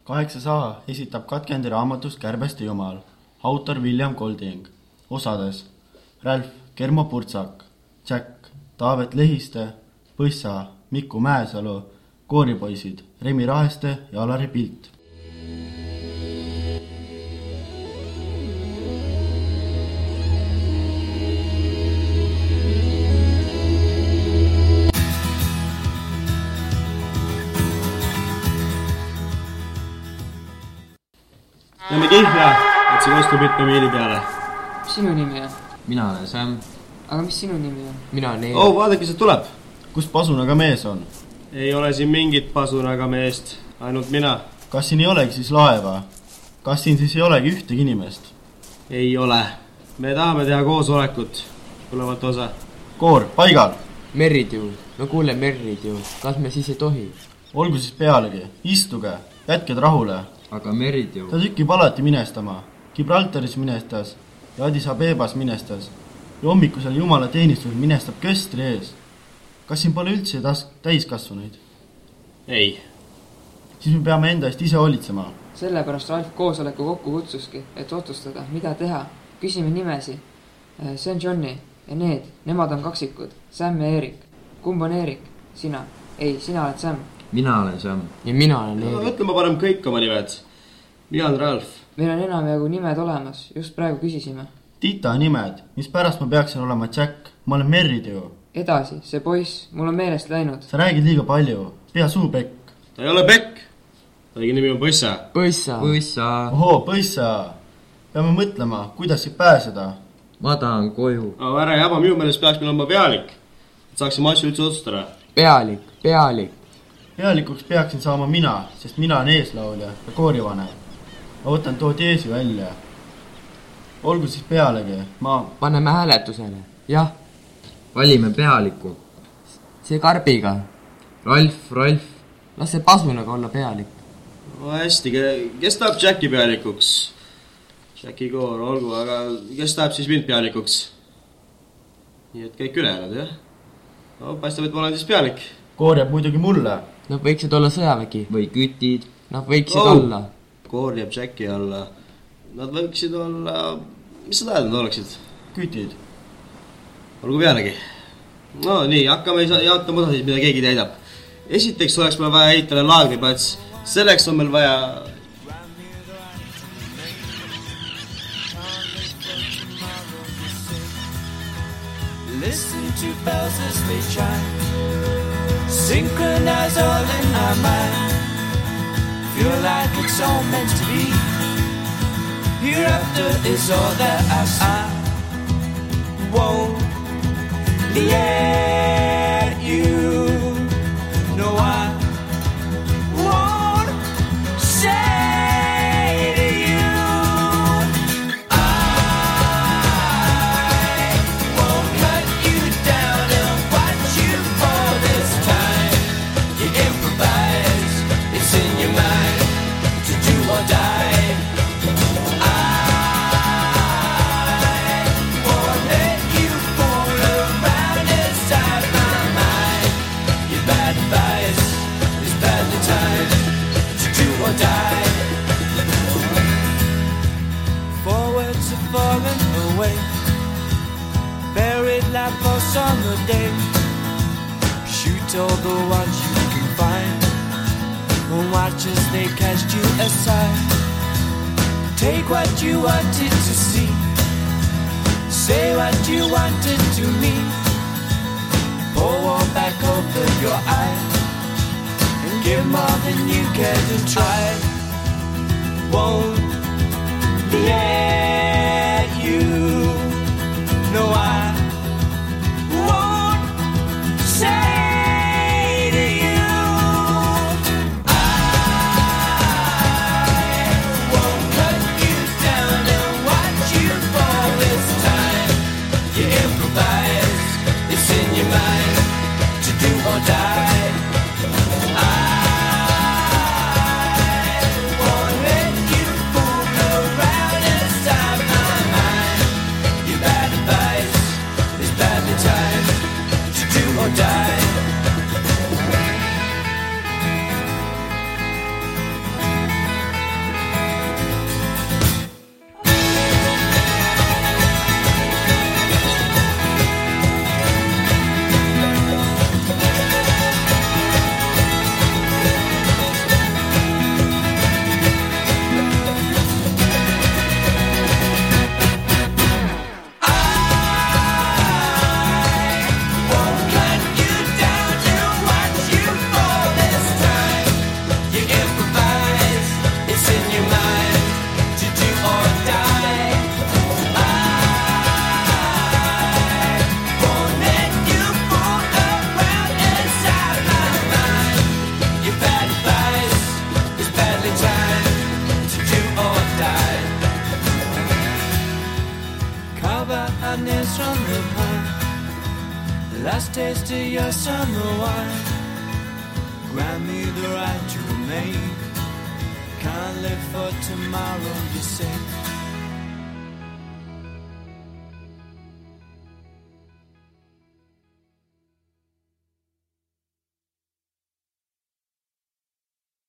8A esitab katkendi raamatust Kärbeste jumal, autor William Golding, osades Ralf Kermo Purtsak, Jack, Taavet Lehiste, Põssa, Mikku Mäesalu, kooripoisid Remi Raheste ja Alari Pilt. Lähme kihla, et see kostub mitme miili peale. Mis sinu nimi on? Mina olen Sam. Aga mis sinu nimi on? Mina olen Eero. Oh, vaadake, see tuleb. Kus pasunaga mees on? Ei ole siin mingit pasunaga meest, ainult mina. Kas siin ei olegi siis laeva? Kas siin siis ei olegi ühtegi inimest? Ei ole. Me tahame teha koosolekut. Tulevat osa. Koor, paigal! Merrid ju. No kuule, Merrid ju. Kas me siis ei tohi? Olgu siis pealegi. Istuge. Jätked rahule. Aga Merrid ju. Ta tükib alati minestama. Gibraltaris minestas ja Addis Abebas minestas. Ja hommikusel jumala teenistusel minestab köstri ees. Kas siin pole üldse täiskasvanuid? Ei. Siis me peame enda eest ise hoolitsema. Sellepärast Ralf koosoleku kokku kutsuski, et otsustada, mida teha. Küsime nimesi. See on Johnny ja nemad on kaksikud. Sam ja Erik. Kumb on Erik? Sina. Ei, sina oled Sam. Mina olen Sam. Ja mina olen Erik. Mõtle, ma panen kõik oma nimed. Mina olen Ralf. Meil on enamjagu nimed olemas. Just praegu küsisime. Tita nimed. Mis pärast ma peaksin olema Jack? Ma olen Merrid ju. Edasi, see poiss. Mul on meelest läinud. Sa räägid liiga palju. Pea suu pekk. Ta ei ole Pekk. Õige nimi on Põssa. Põssa. Ohoo, Põssa. Peame mõtlema, kuidas siit pääseda. Ma tahan koju. Ära jaba, minu meelest peaks meil olema pealik. Et saaksime asju üldse otsustada. Pealik. Pealikuks peaksin saama mina, sest mina on eeslaulja ja koorivanem. Ma võtan too teesi välja. Olgu siis pealegi, Paneme hääletusele. Jah. Valime pealiku. See karbiga. Ralf. Las see pasunaga olla pealik. No hästi, kes tahab Jacki pealikuks? Jacki koor, olgu, aga kes tahab siis mind pealikuks? Nii et kõik ülejäänud, jah? No paistab, et ma olen siis pealik. koor jääb muidugi mulle. Nad võiksid olla sõjavägi. Või kütid. Nad võiksid olla. Koor jääb Jacki alla. Nad võiksid olla... Mis sa tahad, nad oleksid? Kütid. Olgu pealegi. No nii, hakkame jaotama osasid, mida keegi täidab. Esiteks oleks meil vaja ehitada laagriplats. Selleks on meil vaja... Listen to bells as they chime. Synchronize all in our mind. Feel like it's all meant to be. Hereafter is all that I won't let you know. I won't say to you, I won't cut you down and watch you fall this time. You improvise, it's in your mind to do or die. Falling away, buried like for summer day. Shoot all the ones you can find, and watch as they cast you aside. Take what you wanted to see, say what you wanted to mean. Pour one back over your eyes, and give more than you care to try. Won't let you know I won't say to you, I won't cut you down and watch you fall this time. You improvise, it's in your mind to do or die. Won't let you fool around and last taste of your summer wine. Grant me the right to remain. Can't live for tomorrow, you say.